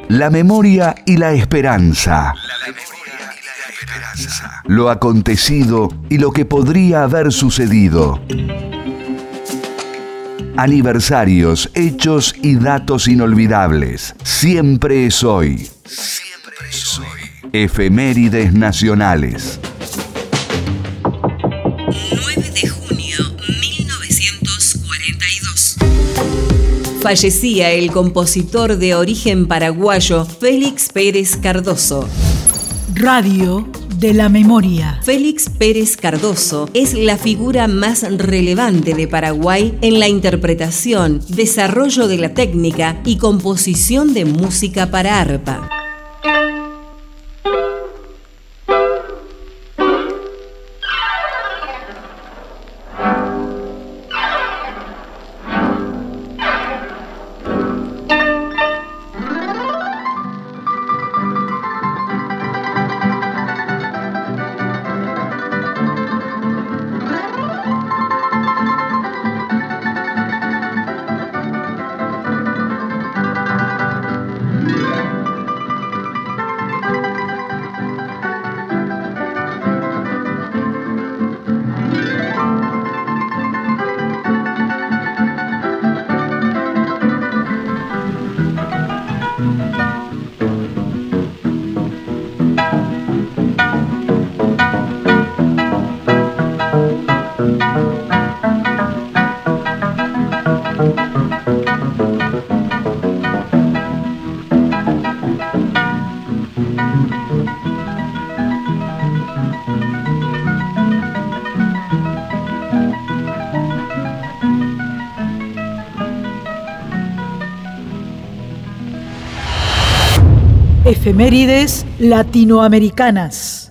La memoria y la esperanza. Lo acontecido y lo que podría haber sucedido. Aniversarios, hechos y datos inolvidables. Siempre es hoy. Siempre es hoy. Efemérides nacionales. 9 de junio 1942. Fallecía el compositor de origen paraguayo Félix Pérez Cardoso. Radio de la memoria. Félix Pérez Cardoso es la figura más relevante de Paraguay en la interpretación, desarrollo de la técnica y composición de música para arpa. Efemérides latinoamericanas.